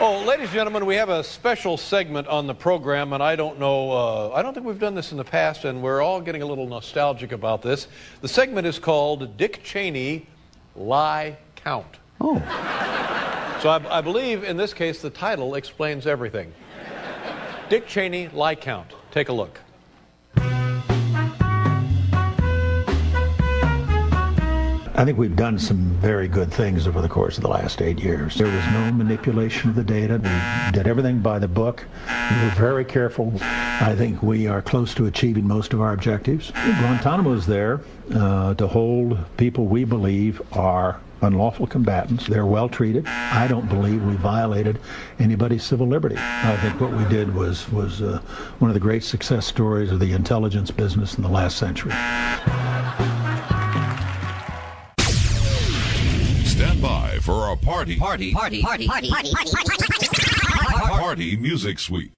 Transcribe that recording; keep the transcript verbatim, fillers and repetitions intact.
Oh, ladies and gentlemen, we have a special segment on the program, and I don't know, uh, I don't think we've done this in the past, and we're all getting a little nostalgic about this. The segment is called Dick Cheney Lie Count. Oh. So I, I believe in this case the title explains everything. Dick Cheney Lie Count. Take a look. I think we've done some very good things over the course of the last eight years. There was no manipulation of the data. We did everything by the book. We were very careful. I think we are close to achieving most of our objectives. Guantanamo is there uh, to hold people we believe are unlawful combatants. They're well treated. I don't believe we violated anybody's civil liberty. I think what we did was, was uh, one of the great success stories of the intelligence business in the last century. Stand by for a party, party, party, party, party, party, party, party, party, party music suite.